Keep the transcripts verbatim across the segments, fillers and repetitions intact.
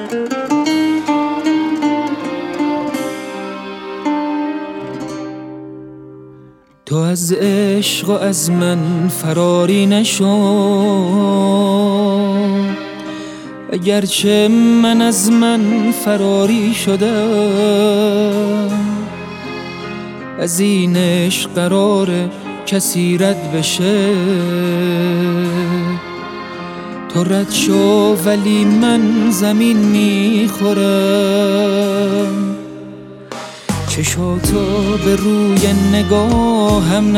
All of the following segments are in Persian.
تو از عشق و از من فراری نشو، اگرچه من از من فراری شدم. از این عشق قراره کسی رد بشه، تو رد شو ولی من زمین میخورم. چشاتو به روی نگاهم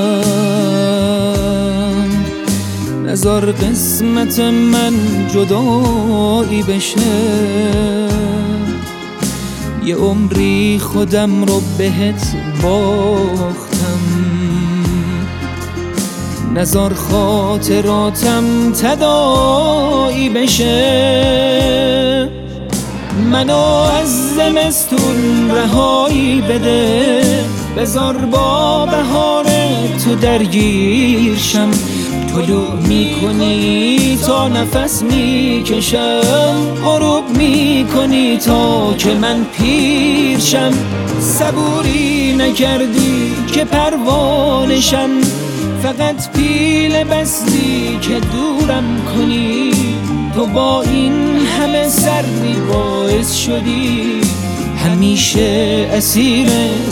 نبند، نذار قسمت من جدایی بشه. یه عمری خودم رو بهت باختم، نذار خاطراتم تداعی بشه. منو از زمستون رهایی بده، بذار با بهار تو درگیر شم. طلوع میکنی تا نفس میکشم، غروب میکنی تا که من پیر شم. صبوری نکردی که پروانشم، فقط پیل بستی که دورم کنی. تو با این همه سردی باعث شدی همیشه اسیر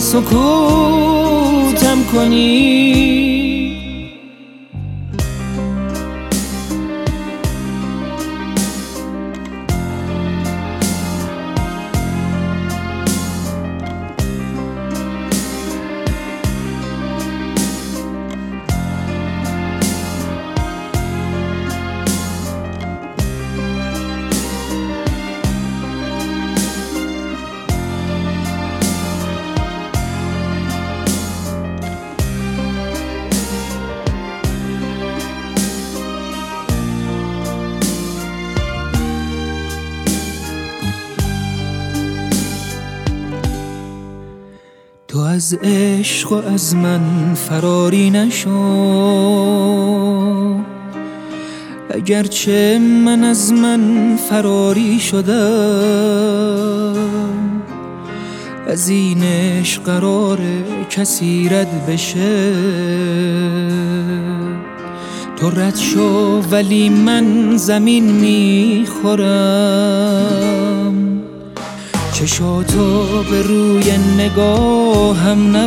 سکوتم کنی. تو از عشق و از من فراری نشو، اگرچه من از من فراری شدم. از این عشق قراره کسی رد بشه، تو رد شو ولی من زمین میخورم. چشاتو به روی نگاهم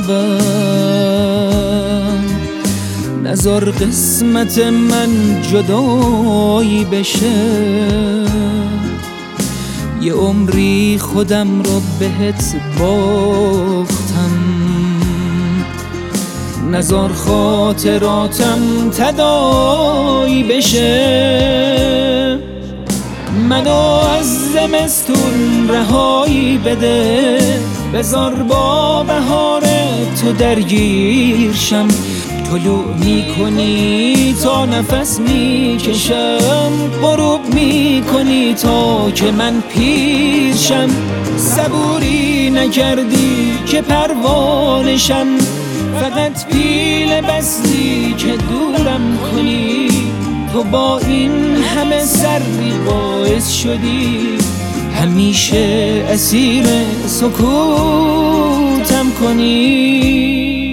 نبند، نذار قسمت من جدایی بشه. یه عمری خودم رو بهت باختم، نذار خاطراتم تداعی بشه. منو از زمستون رهایی بده، بذار با بهار تو درگیر شم. طلوع میکنی تا نفس میکشم، غروب میکنی تا که من پیر شم. صبوری نکردی که پروانشم، فقط پیل بستی که دورم کنی. تو با این همه سردی باعث شدی همیشه اسیر سکوتم کنی.